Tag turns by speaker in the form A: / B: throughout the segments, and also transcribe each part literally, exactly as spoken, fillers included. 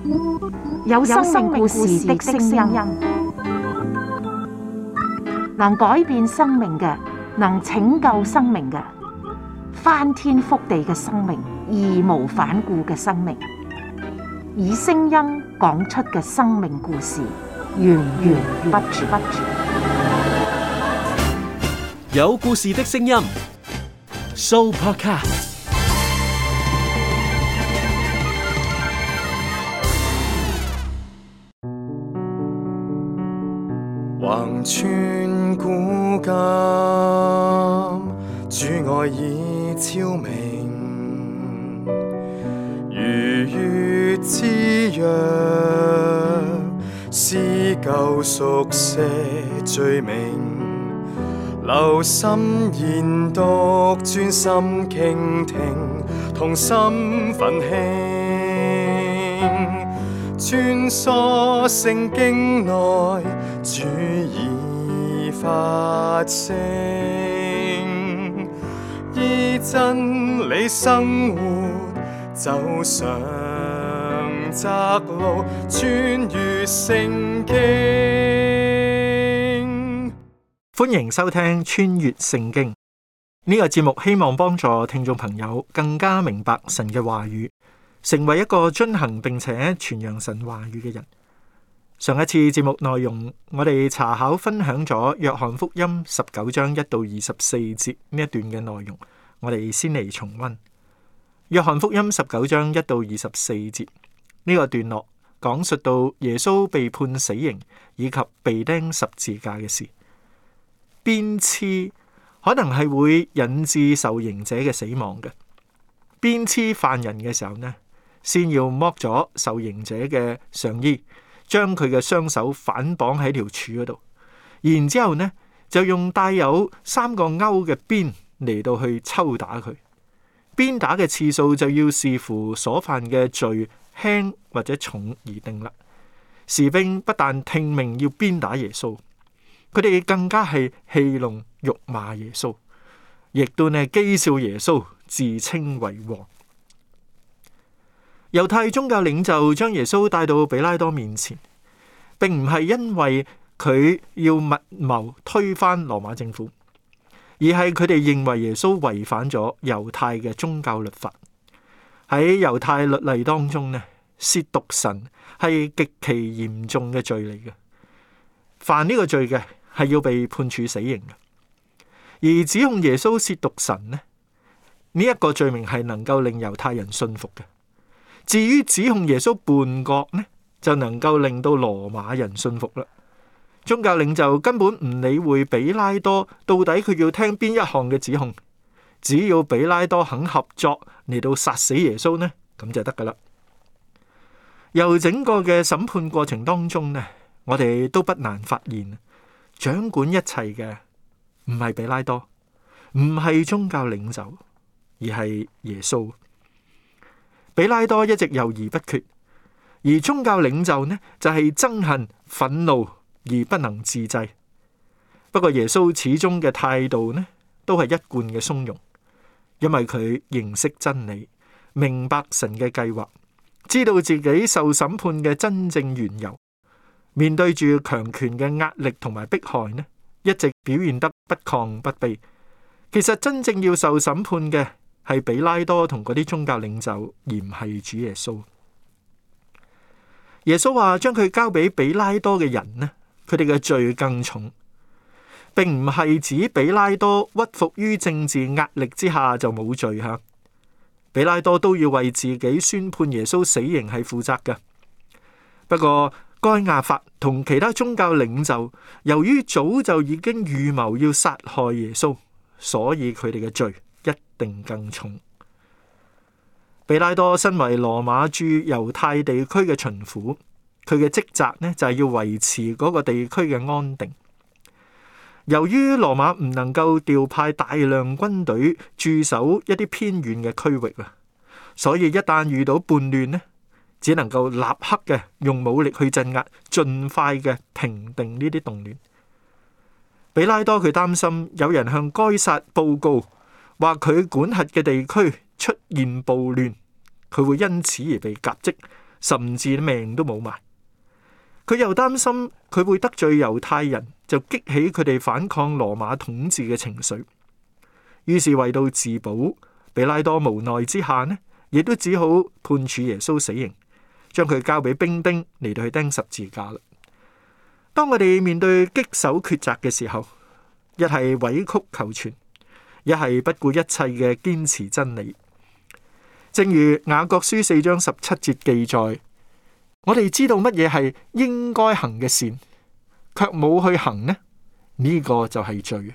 A: 有生命故事的聲音，能改變生命嘅，能拯救生命嘅，翻天覆地嘅生命，義無反顧嘅生命，以聲音講出嘅生命故事，源源不絕。
B: 有故事的聲音 ，Sooo Podcast。
C: 橫穿古今，主愛已超明，如月之約，撕舊熟寫罪名，留心研讀，專心傾聽，同心奮興，穿梭聖經內，主已發聲，依真理生活，走上窄路，穿越聖經。
D: 歡迎收聽穿越聖經呢個節目，希望幫助聽眾朋友更加明白神嘅話語，成為一個遵行並且傳揚神話語嘅人。上一次節目內容，我哋查考分享咗約翰福音十九章一到二十四節呢一段嘅內容，我哋先嚟重溫約翰福音十九章一到二十四節呢個段落，講述到耶穌被判死刑以及被釘十字架嘅事。鞭笞可能係會引致受刑者嘅死亡嘅。鞭笞犯人嘅時候呢，先要剝咗受刑者嘅上衣，將佢嘅雙手反綁喺條柱嗰度，然之後呢就用帶有三個勾嘅鞭嚟到去抽打佢。鞭打嘅次數就要視乎所犯嘅罪輕或者重而定啦。士兵不但聽命要鞭打耶穌，佢哋更加係戲弄辱罵耶穌，亦都呢譏笑耶穌，自稱為王。猶太宗教領袖將耶穌帶到彼拉多面前，並唔係因為佢要密謀推翻羅馬政府，而係佢哋認為耶穌違反咗猶太嘅宗教律法。喺猶太律例當中呢，褻瀆神係極其嚴重嘅罪嚟嘅，犯呢個罪嘅係要被判處死刑嘅。而指控耶穌褻瀆神呢，呢一個罪名係能夠令猶太人信服嘅。至於指控耶穌叛國呢，就能夠令到羅馬人信服啦。宗教領袖根本唔理會彼拉多到底佢要聽邊一項嘅指控，只要彼拉多肯合作嚟到殺死耶穌呢，咁就得噶啦。由整個嘅審判過程當中呢，我哋都不難發現，掌管一切嘅唔係彼拉多，唔係宗教領袖，而係耶穌。彼拉多一直猶豫不決，而宗教領袖呢就係憎恨、憤怒而不能自制。不過耶穌始終嘅態度呢都係一貫嘅鬆容，因為佢認識真理，明白神嘅計劃，知道自己受審判嘅真正緣由。面對住強權嘅壓力同埋迫害呢，一直表現得不亢不卑。其實真正要受審判嘅係彼拉多同嗰啲宗教領袖，而唔係主耶穌。耶穌話將佢交俾彼拉多嘅人呢，佢哋嘅罪更重，並唔係指彼拉多屈服於政治壓力之下就冇罪吓。彼拉多都要為自己宣判耶穌死刑係負責嘅。不過該亞法同其他宗教領袖，由於早就已經預謀要殺害耶穌，所以佢哋嘅罪一定更重。彼拉多身為羅馬駐猶太地區嘅巡撫，佢嘅職責呢就係要維持嗰個地區嘅安定。由於羅馬唔能夠調派大量軍隊駐守一啲偏遠嘅區域啊，所以一旦遇到叛亂呢，只能夠立刻嘅用武力去鎮壓，盡快嘅平定呢啲動亂。彼拉多佢擔心有人向該撒報告，話佢管轄嘅地區出現暴亂，佢會因此而被革職， 甚至命都冇埋。佢又擔心佢會得罪猶太人，就激起佢哋反抗羅馬統治嘅情緒。於是為到自保，比拉多無奈之下呢，亦都只好判處耶穌死刑，將佢交俾兵丁嚟到去釘十字架啦。當我哋面對棘手抉擇嘅時候，一係委曲求全，一係不顧一切嘅堅持真理。正如雅各書四章十七節記載，我哋知道乜嘢係應該行嘅善，卻冇去行呢？呢個就係罪。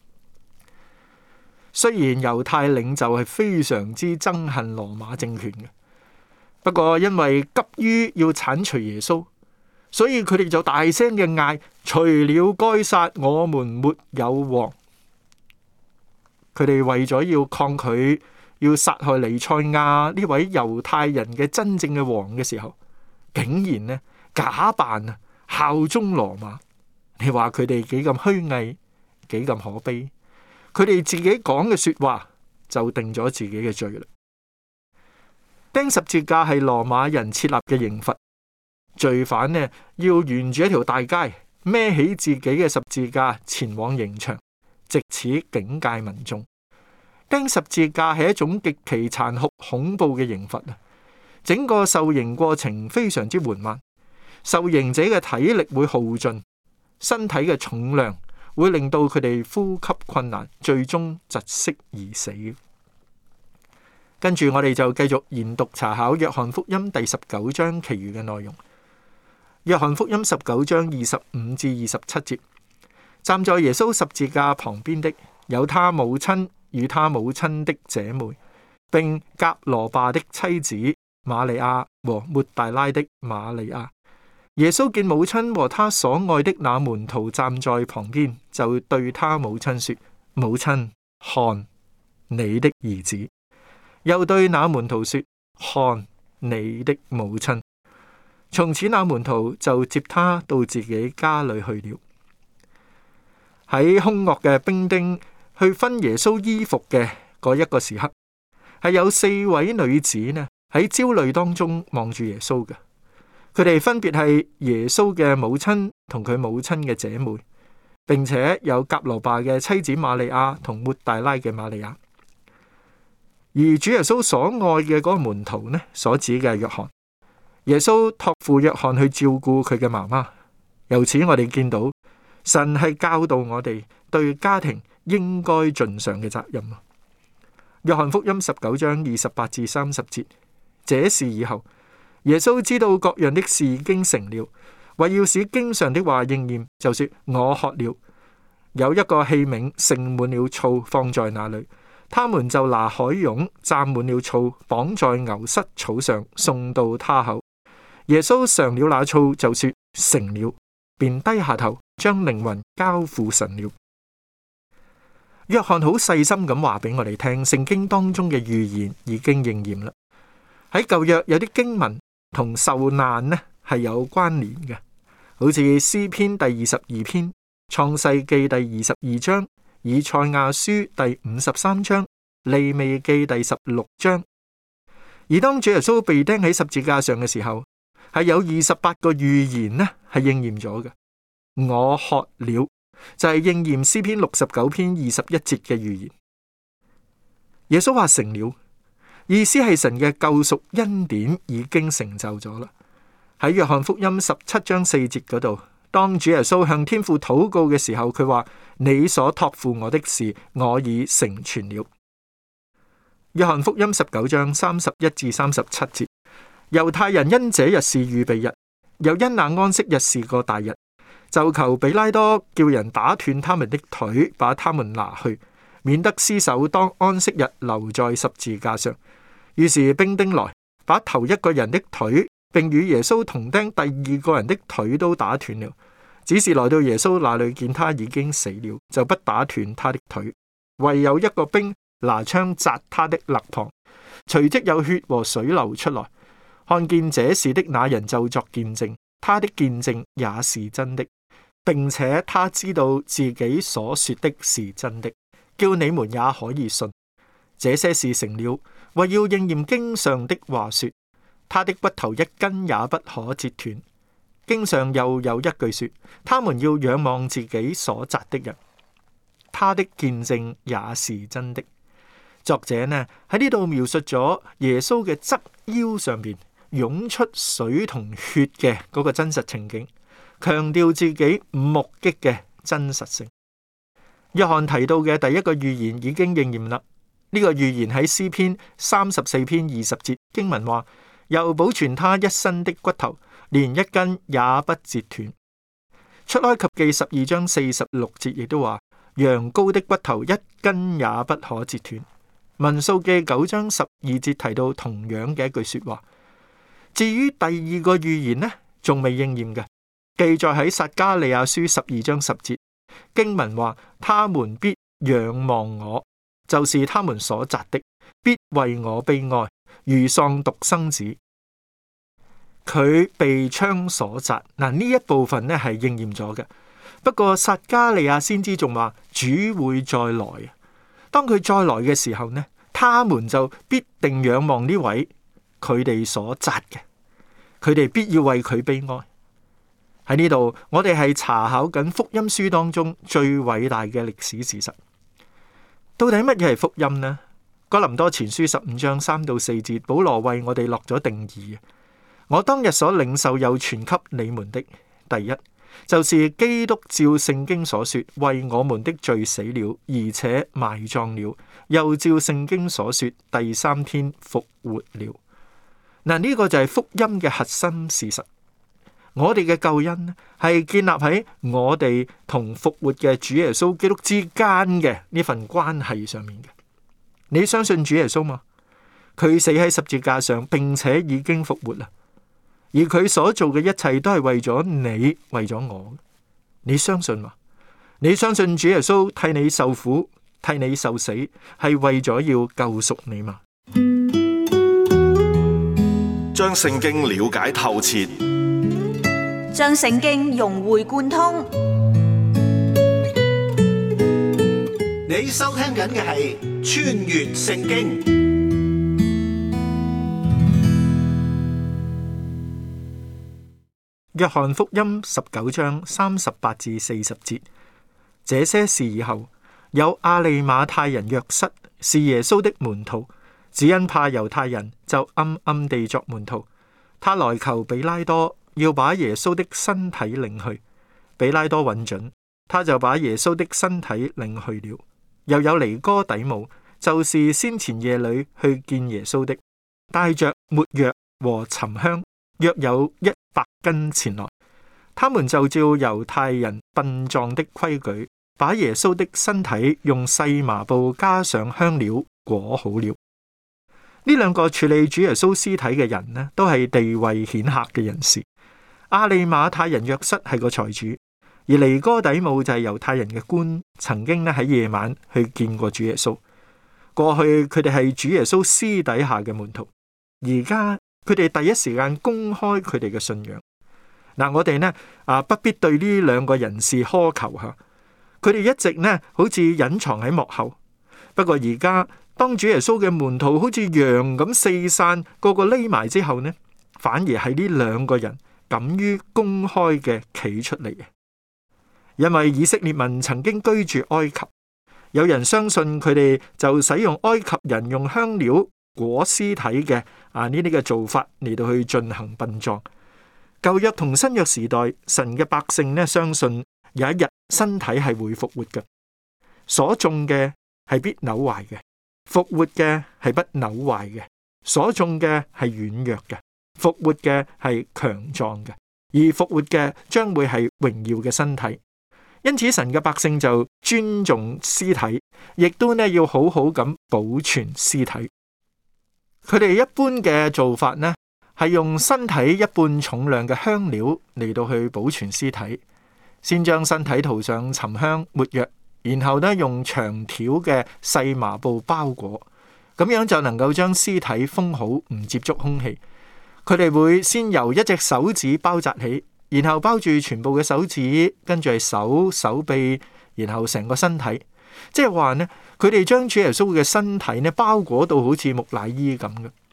D: 雖然猶太領袖係非常之憎恨羅馬政權嘅，不過因為急於要鏟除耶穌，所以佢哋就大聲嘅嗌：除了該撒，我們沒有王。佢哋為咗要抗拒要殺害彌賽亞呢位猶太人嘅真正嘅王嘅時候，竟然呢假扮啊效忠羅馬。你話佢哋幾咁虛偽，幾咁可悲？佢哋自己講嘅說話就定咗自己嘅罪啦。釘十字架係羅馬人設立嘅刑罰，罪犯呢要沿住一條大街孭起自己嘅十字架前往刑場，藉此警戒民眾。釘十字架係一種極其殘酷恐怖嘅刑罰啊！整個受刑過程非常之緩慢，受刑者嘅體力會耗盡，身體嘅重量會令到佢哋呼吸困難，最終窒息而死。跟住我哋就繼續研讀查考約翰福音第十九章其餘嘅內容。約翰福音十九章二十五至二十七節，站在耶穌十字架旁邊的有他母親與他母親的姐妹，並革羅巴的妻子瑪利亞和抹大拉的瑪利亞。耶穌見母親和他所愛的那門徒站在旁邊，就對他母親說：母親，看你的兒子。又對那門徒說：看你的母親。從此那門徒就接他到自己家裏去了。喺兇惡嘅兵丁去分耶穌衣服嘅嗰一個時刻，係有四位女子呢喺焦慮當中望住耶穌嘅。佢哋分別係耶穌嘅母親同佢母親嘅姐妹，並且有革羅巴嘅妻子瑪利亞同抹大拉嘅瑪利亞。而主耶穌所愛嘅嗰個門徒呢，所指嘅係約翰。耶穌託付約翰去照顧佢嘅媽媽。由此我哋見到神係教導我哋對家庭應該盡上嘅責任。約翰福音十九章二十八至三十節，這事以後，耶穌知道各樣的事已經成了，為要使經上的話應驗，就說：我渴了。有一個器皿盛滿了醋放在那裏，他們就拿海湧蘸滿了醋，綁在牛膝草上，送到他口。耶穌嘗了那醋，就說：成了，便低下頭將靈魂交付神了。約翰好細心咁話俾我哋聽，聖經當中嘅預言已經應驗啦。喺舊約有啲經文同受難呢係有關聯嘅，好似詩篇第二十二篇、創世記第二十二章、以賽亞書第五十三章、利未記第十六章。而當主耶穌被釘喺十字架上嘅時候，係有二十八個預言呢係應驗咗嘅。我渴了就係應驗詩篇六十九篇二十一節嘅預言。耶穌話成了，意思係神嘅救贖恩典已經成就咗啦。喺約翰福音十七章四節嗰度，當主耶穌向天父禱告嘅時候，佢話：你所託付我的事，我已成全了。約翰福音十九章三十一至三十七節，猶太人因這日是預備日，又因那安息日是個大日，就求比拉多叫人打斷他們的腿，把他們拿去，免得屍首當安息日留在十字架上。於是兵丁來，把頭一個人的腿，並與耶穌同釘第二個人的腿都打斷了。只是來到耶穌那裏，見他已經死了，就不打斷他的腿，唯有一個兵拿槍扎他的肋旁，隨即有血和水流出來。看見這事的那人就作見證，他的見證也是真的，並且他知道自己所說的是真的，叫你們也可以信。這些事成了，為要應驗經上的話說： 他的骨頭一根也不可折斷。經上又有一句說，他們要仰望自己所扎的人，他的見證也是真的。作者呢喺呢度描述咗耶穌嘅側腰上邊湧出水同血嘅嗰個真實情景，強調自己目擊嘅真實性。約翰提到嘅第一個預言已經應驗啦。呢、這個預言喺詩篇三十四篇二十節經文話，又保存他一身的骨頭，連一根也不折斷。出埃及記十二章四十六節亦都話，羊羔的骨頭一根也不可折斷。民數記九章十二節提到同樣嘅一句說話。至於第二個預言呢，仲未應驗嘅，記載喺撒迦利亞書十二章十節，經文話，他們必仰望我，就是他們所扎的，必為我悲哀，如喪獨生子。佢被槍所扎，嗱，呢一部分呢係應驗咗嘅。不過撒迦利亞先知仲話主會再來，當佢再來嘅時候呢，他們就必定仰望呢位佢哋所扎嘅，佢哋必要為佢悲哀。喺呢度，我哋係查考緊福音書當中最偉大嘅歷史事實。到底乜嘢係福音呢？哥林多前書十五章三到四節，保羅為我哋落咗定義。我當日所領受又傳給你們的，第一就是基督照聖經所說，為我們的罪死了，而且埋葬了，又照聖經所說，第三天復活了。嗱，呢個就係福音嘅核心事實。我哋嘅救恩係建立喺我哋同復活嘅主耶穌基督之間嘅呢份關係上面嘅。你相信主耶穌嗎？佢死喺十字架上，並且已經復活啦。而佢所做嘅一切都係為咗你，為咗我。你相信嗎？你相信主耶穌替你受苦，替你受死，係為咗要救贖你嗎？
E: 將聖經了解透徹，
F: 將聖經融會貫通。
G: 你收聽緊嘅係《穿越聖經》。
D: 約翰福音十九章三十八至四十節，這些事以後，有亞利馬太人約瑟是耶穌的門徒，只因怕猶太人，就暗暗地作門徒。他來求比拉多，要把耶穌的身體領去。比拉多允准，他就把耶穌的身體領去了。又有尼哥底母，就是先前夜裏去見耶穌的，帶着沒藥和沉香，約有一百斤前來。他們就照猶太人殯葬的規矩，把耶穌的身體用細麻布加上香料裹好了。呢兩個處理主耶穌屍體嘅人呢，都係地位顯赫嘅人士。亞利馬太人約瑟係個財主，而尼哥底母就係猶太人嘅官，曾經呢喺夜晚去見過主耶穌。過去佢哋係主耶穌私底下嘅門徒，而家佢哋第一時間公開佢哋嘅信仰。嗱，我哋呢啊不必對呢兩個人士苛求吓，佢哋一直呢好似隱藏喺幕後。不過而家當主耶穌嘅門徒好似羊咁四散，個個匿埋之後呢，反而係呢兩個人敢於公開嘅企出嚟嘅。因為以色列民曾經居住埃及，有人相信佢哋就使用埃及人用香料裹屍體嘅啊呢啲嘅做法嚟到去進行殯葬。舊約同新約時代，神嘅百姓呢相信有一日身體係會復活嘅，所種嘅係必朽壞嘅，復活嘅係不朽壞嘅，所種嘅係軟弱嘅，復活嘅係強壯嘅，而復活嘅將會係榮耀嘅身體。因此神嘅百姓就尊重屍體，亦都呢要好好咁保存屍體。佢哋一般嘅做法呢，係用身體一半重量嘅香料嚟到去保存屍體，先將身體塗上沉香沒藥，然後呢用長條嘅細麻布包裹，咁樣就能夠將屍體封好，唔接觸空氣。佢哋會先由一隻手指包紮起，然後包住全部嘅手指，跟住係手、手臂，然後成個身體。即係話呢，佢哋將主耶穌嘅身體呢包裹到好似木乃伊咁嘅。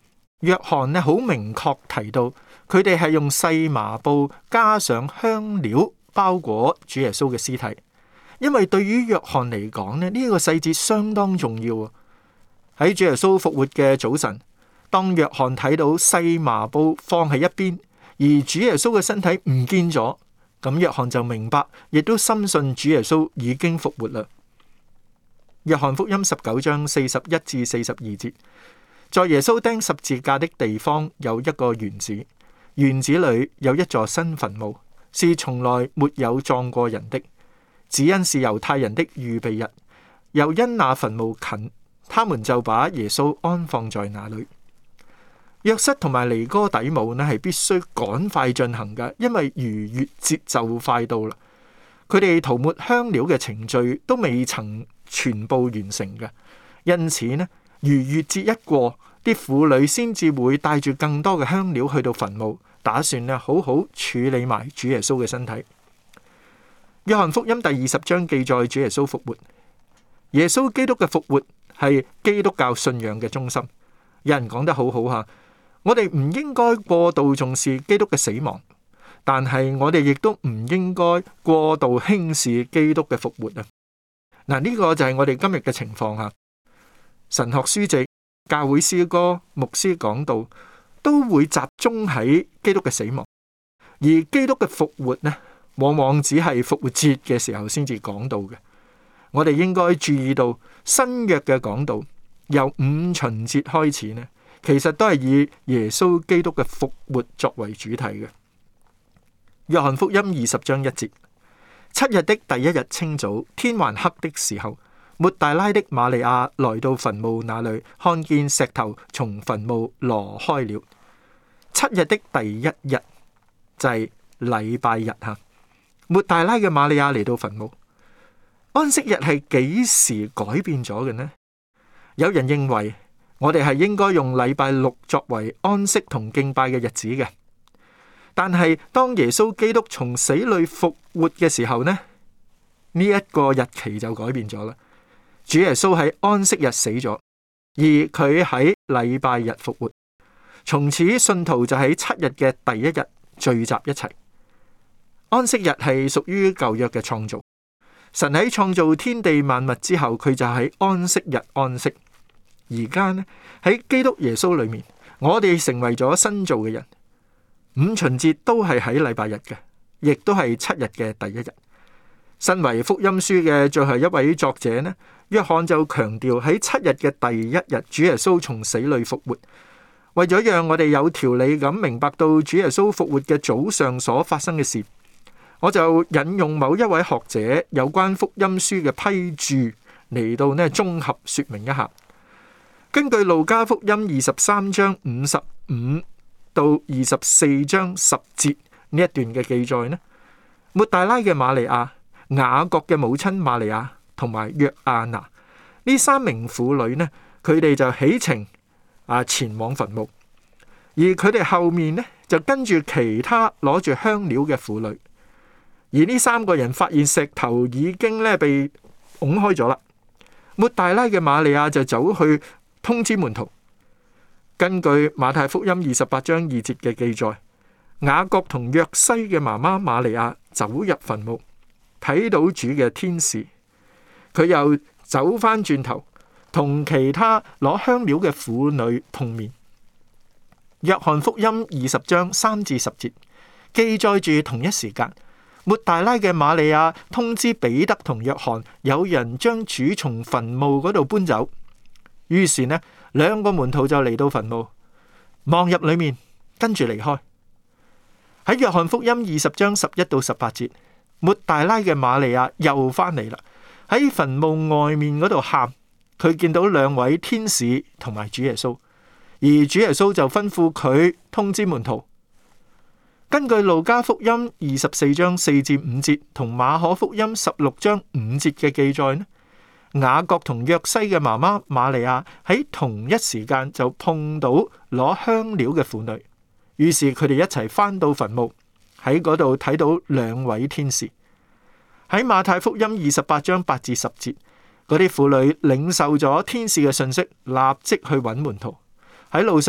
D: 約翰呢好明確提到，佢哋係用細麻布加上香料包裹主耶穌嘅屍體，因為對於約翰嚟講呢，呢個細節相當重要啊！喺主耶穌復活嘅早晨，當約翰睇到細麻布放喺一邊，而主耶穌嘅身體唔見咗，咁約翰就明白，亦都深信主耶穌已經復活啦。約翰福音十九章四十一至四十二節，在耶穌釘十字架的地方有一個園子，園子裏有一座新墳墓，是從來沒有葬過人的，只因是猶太人的預備日，又因那墳墓近，他們就把耶穌安放在那裏。約瑟同埋尼哥底母呢係必須趕快進行嘅，因為逾越節就快到啦。佢哋塗抹香料嘅程序都未曾全部完成嘅，因此呢，逾越節一過，啲婦女先至會帶住更多嘅香料去到墳墓，打算呢好好處理埋主耶穌嘅身體。約翰福音第二十章記載主耶穌復活，耶穌基督嘅復活係基督教信仰嘅中心。有人講得好好吓，我哋唔應該過度重視基督嘅死亡，但係我哋亦都唔應該過度輕視基督嘅復活啊！嗱，呢個就係我哋今日嘅情況吓。神學書籍、教會詩歌、牧師講道都會集中喺基督嘅死亡，而基督嘅復活呢，往往只係復活節嘅時候先至講到嘅。我哋應該注意到新約嘅講道，由五旬節開始呢，其實都係以耶穌基督嘅復活作為主題嘅。約翰福音二十章一節，七日的第一日清早，天還黑的時候，抹大拉的瑪利亞來到墳墓那裏，看見石頭從墳墓挪開了。七日的第一日就係禮拜日吓。抹大拉嘅瑪利亞嚟到墳墓。安息日係幾時改變咗嘅呢？有人認為我哋係應該用禮拜六作為安息同敬拜嘅日子嘅，但係當耶穌基督從死裏復活嘅時候呢，呢一個日期就改變咗啦。主耶穌喺安息日死咗，而佢喺禮拜日復活，從此信徒就喺七日嘅第一日聚集一齊。安息日係屬於舊約嘅創造。神喺創造天地萬物之後，佢就喺安息日安息。而家呢，喺基督耶穌裏面，我哋成為咗新造嘅人。五旬節都係喺禮拜日嘅，亦都係七日嘅第一日。身為福音書嘅最後一位作者呢，約翰就強調喺七日嘅第一日，主耶穌從死裏復活。為咗讓我哋有條理咁明白到主耶穌復活嘅早上所發生嘅事，我就引用某一位學者有關福音書嘅批注嚟到呢綜合說明一下。根據路加福音二十三章五十五到二十四章十節呢一段嘅記載呢，抹大拉嘅瑪利亞、雅各嘅母親瑪利亞同埋約亞拿呢三名婦女呢，佢哋就起程啊前往墳墓，而佢哋後面呢就跟住其他攞住香料嘅婦女。而呢三個人發現石頭已經咧被拱開咗啦，抹大拉嘅瑪利亞就走去通知門徒。根據馬太福音二十八章二節嘅記載，雅各同約西嘅媽媽瑪利亞走入墳墓，睇到主嘅天使，佢又走翻轉頭同其他攞香料嘅婦女碰面。約翰福音二十章三至十節記載住同一時間，抹大拉嘅瑪利亞通知彼得同約翰，有人將主從墳墓嗰度搬走。於是呢，兩個門徒就嚟到墳墓，望入裏面，跟住離開。喺約翰福音二十章十一到十八節，抹大拉嘅瑪利亞又翻嚟啦，喺墳墓外面嗰度喊，佢見到兩位天使同埋主耶穌，而主耶穌就吩咐佢通知門徒。根據路加福音二十四章四至五節同馬可福音十六章五節嘅記載呢，雅各同約西嘅媽媽瑪利亞喺同一時間就碰到攞香料嘅婦女，於是佢哋一齊返到墳墓，喺嗰度睇到兩位天使。喺馬太福音二十八章八至十節，嗰啲婦女領受咗天使嘅信息，立即去揾門徒。喺路上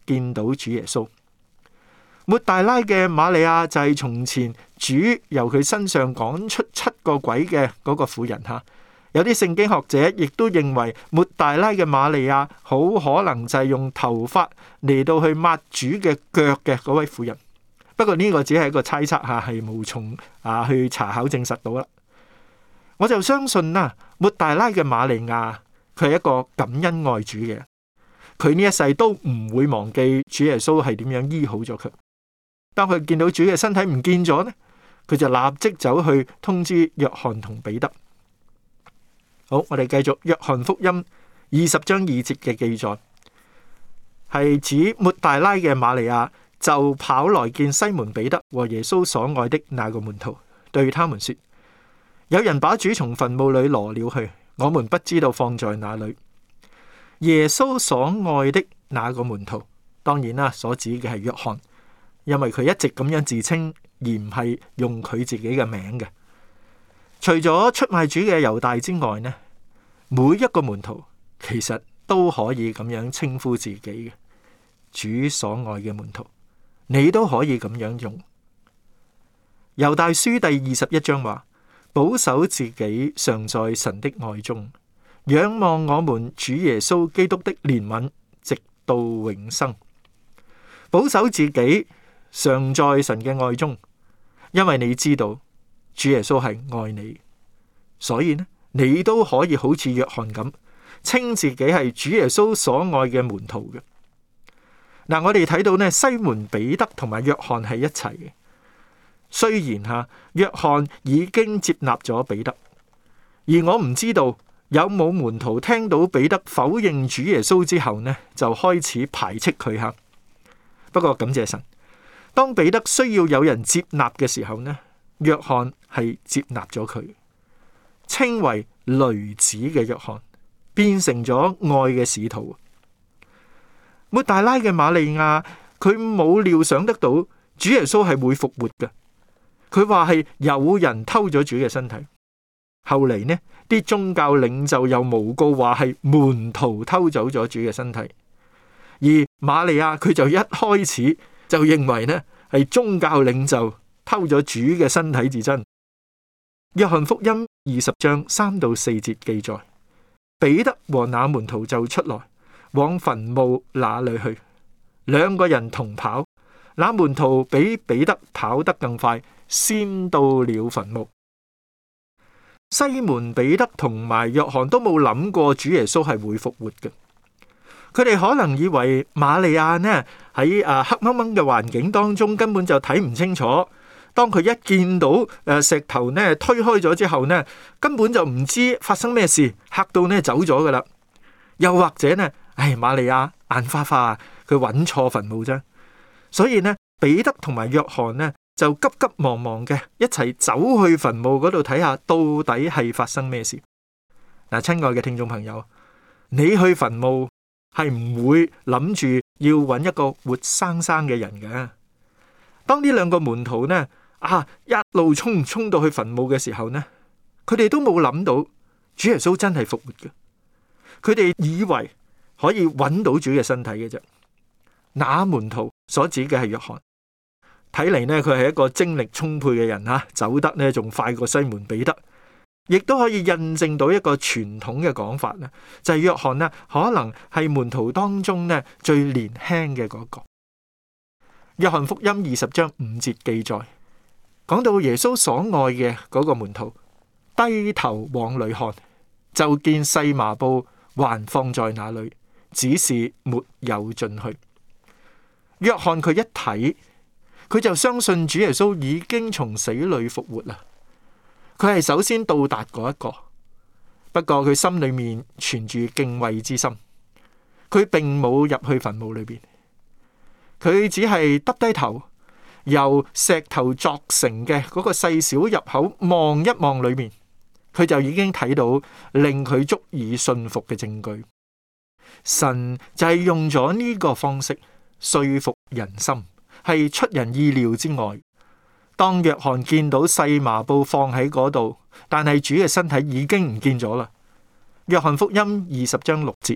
D: 見到主耶穌。抹大拉嘅瑪利亞就係從前主由佢身上趕出七個鬼嘅嗰個婦人吓。有啲聖經學者亦都認為抹大拉嘅瑪利亞好可能就係用頭髮嚟到去抹主嘅腳嘅嗰位婦人。不過呢個只係一個猜測吓，係無從啊去查考證實到啦。我就相信啦，抹大拉嘅瑪利亞佢係一個感恩愛主嘅人，佢呢一世都唔會忘記主耶穌係點樣醫好咗佢。當佢見到主嘅身體唔見咗呢，佢就立即走去通知約翰同彼得。好，我哋繼續約翰福音二十章二節嘅記載，係指抹大拉嘅瑪利亞就跑來見西門彼得和耶穌所愛的那個門徒，對他們說：有人把主從墳墓裏挪了去，我們不知道放在哪裏。耶穌所愛的那個門徒，當然啦，所指嘅係約翰，因為佢一直咁樣自稱，而唔係用佢自己嘅名嘅。除咗出賣主嘅猶大之外呢，每一個門徒其實都可以咁樣稱呼自己嘅主所愛嘅門徒，你都可以咁樣用。猶大書第二十一章話：保守自己常在神的愛中，仰望我們主耶穌基督的憐憫，直到永生。保守自己常在神嘅愛中，因為你知道主耶穌係愛你，所以呢，你都可以好似約翰咁，稱自己係主耶穌所愛嘅門徒嘅。嗱，我哋睇到呢，西門彼得同埋約翰係一齊嘅。雖然吓約翰已經接納咗彼得，而我唔知道有冇門徒聽到彼得否認主耶穌之後呢，就開始排斥佢吓。不過感謝神，當彼得需要有人接納嘅時候呢，約翰係接納咗佢，稱為雷子嘅約翰變成咗愛嘅使徒。抹大拉嘅瑪利亞，佢冇料想得到主耶穌係會復活嘅。佢話係有人偷咗主嘅身體，後嚟呢啲宗教領袖又誣告話係門徒偷走咗主嘅身體，而瑪利亞佢就一開始就認為呢係宗教領袖偷咗主嘅身體至真。約翰福音二十章三到四節記載，彼得和那門徒就出來往墳墓那裏去，兩個人同跑，那門徒比彼得跑得更快，先到了墳墓。西門彼得同埋約翰都冇諗過主耶穌係會復活嘅，佢哋可能以為瑪利亞呢喺誒黑掹掹嘅環境當中根本就睇唔清楚，當佢一見到誒石頭呢推開咗之後呢，根本就唔知發生咩事，嚇到呢走咗噶啦。又或者呢，唉，瑪利亞眼花花，佢揾錯墳墓啫。所以呢，彼得同埋約翰呢就急急忙忙嘅一齊走去墳墓嗰度睇下到底係發生咩事。嗱，親愛嘅聽眾朋友，你去墳墓係唔會諗住要揾一個活生生嘅人嘅。當呢兩個門徒呢啊一路衝衝到去墳墓嘅時候呢，佢哋都冇諗到主耶穌真係復活嘅。佢哋以為可以揾到主嘅身體嘅啫。那門徒所指嘅係約翰。睇嚟呢，佢係一個精力充沛嘅人吓，走得呢仲快過西門彼得，亦都可以印證到一個傳統嘅講法呢，就係約翰呢可能係門徒當中呢最年輕嘅嗰個。約翰福音二十章五節記載，講到耶穌所愛嘅嗰個門徒低頭往裏看，就見細麻布還放在那裏，只是沒有進去。約翰佢一睇，佢就相信主耶穌已經從死裏復活啦。佢係首先到達嗰一個，不過佢心裏面存住敬畏之心，佢並冇入去墳墓裏邊，佢只係耷低頭，由石頭鑿成嘅嗰個細小入口望一望裏面，佢就已經睇到令佢足以信服嘅證據。神就係用咗呢個方式說服人心，係出人意料之外。當約翰見到細麻布放喺嗰度，但係主嘅身體已經唔見咗啦。約翰福音二十章六節，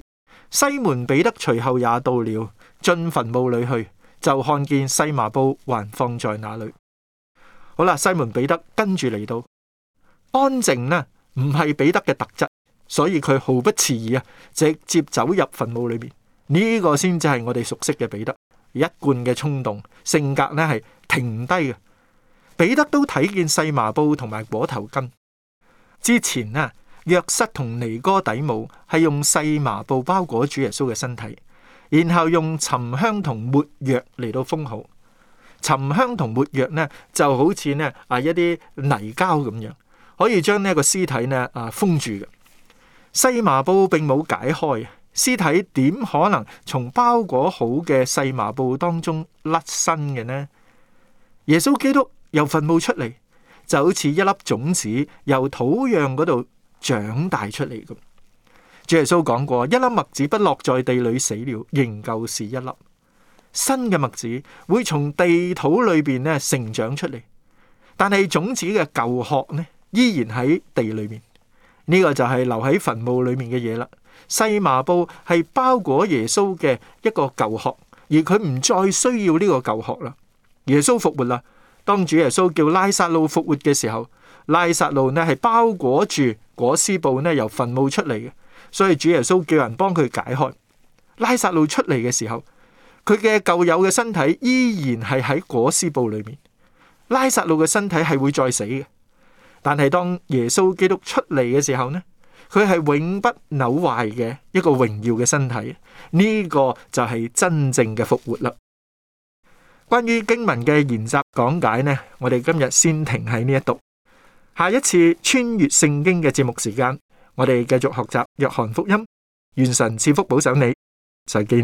D: 西門彼得隨後也到了，進墳墓裏去，就看見細麻布還放在那裏。好啦，西門彼得跟住嚟到，安靜呢唔係彼得嘅特質，所以佢毫不遲疑啊，直接走入墳墓裏面。呢個先至係我哋熟悉嘅彼得，一貫嘅衝動，性格呢係停低嘅。彼得都睇見細麻布同埋裹頭巾。之前呢，約瑟同尼哥底母係用細麻布包裹主耶穌嘅身體，然後用沉香同沒藥嚟到封好。沉香同沒藥呢就好似呢啊一啲泥膠咁樣，可以將呢個屍體呢啊封住嘅。細麻布並冇解開，屍體點可能從包裹好嘅細麻布當中甩身嘅呢？耶穌基督由墳墓出嚟，就好似一粒種子由土壤嗰度長大出嚟咁。主耶穌講過，一粒麥子不落在地裏死了，仍舊是一粒。新嘅麥子會從地土裏邊咧成長出嚟，但係種子嘅舊殼呢，依然喺地裏面。呢、這個就係留喺墳墓裏面嘅嘢啦。細麻布係包裹耶穌嘅一個舊殼，而佢唔再需要呢個舊殼啦。耶穌復活啦，當主耶穌叫拉撒路復活嘅時候，拉撒路呢係包裹住裹屍布呢由墳墓出嚟嘅，所以主耶穌叫人幫佢解開。拉撒路出嚟嘅時候，佢嘅舊有嘅身體依然係喺裹屍布裏面。拉撒路嘅身體係會再死嘅，但係當耶穌基督出嚟嘅時候呢，佢係永不朽壞嘅一個榮耀嘅身體。呢、這個就係真正嘅復活啦。關於經文嘅研習講解呢，我哋今日先停喺呢一度。下一次穿越聖經嘅節目時間，我哋繼續學習約翰福音。願神賜福保守你，再見。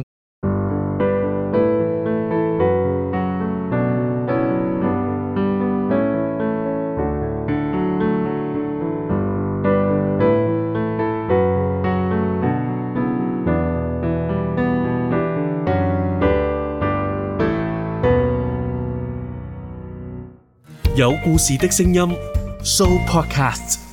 B: 有故事的聲音 Show Podcast。